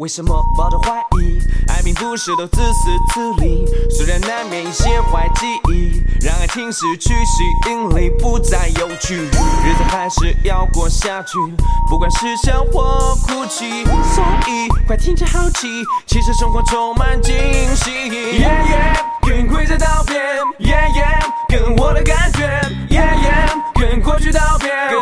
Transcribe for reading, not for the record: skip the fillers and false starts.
为什么抱着怀疑？爱并不是都自私自利，虽然难免一些坏记忆，让爱情失去吸引力，不再有趣。日子还是要过下去，不管是笑或哭泣，所以快停止好奇，其实生活充满惊喜。Yeah yeah， 跟规则道别。Yeah yeah， 跟我的感觉。Yeah yeah， 跟过去道别。